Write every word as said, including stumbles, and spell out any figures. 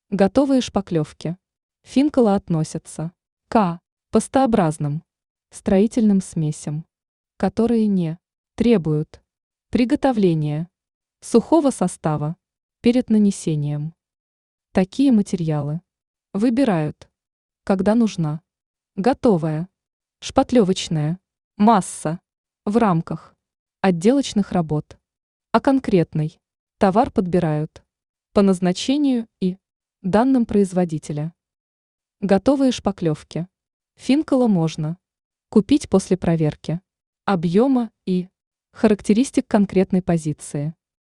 Готовые шпаклевки. Финкала относятся к пастообразным строительным смесям, которые не требуют приготовления сухого состава перед нанесением. Такие материалы выбирают, когда нужна готовая шпатлевочная масса в рамках отделочных работ, а конкретный товар подбирают по назначению и данным производителя. Готовые шпаклевки. Финкала можно купить после проверки объема и характеристик конкретной позиции.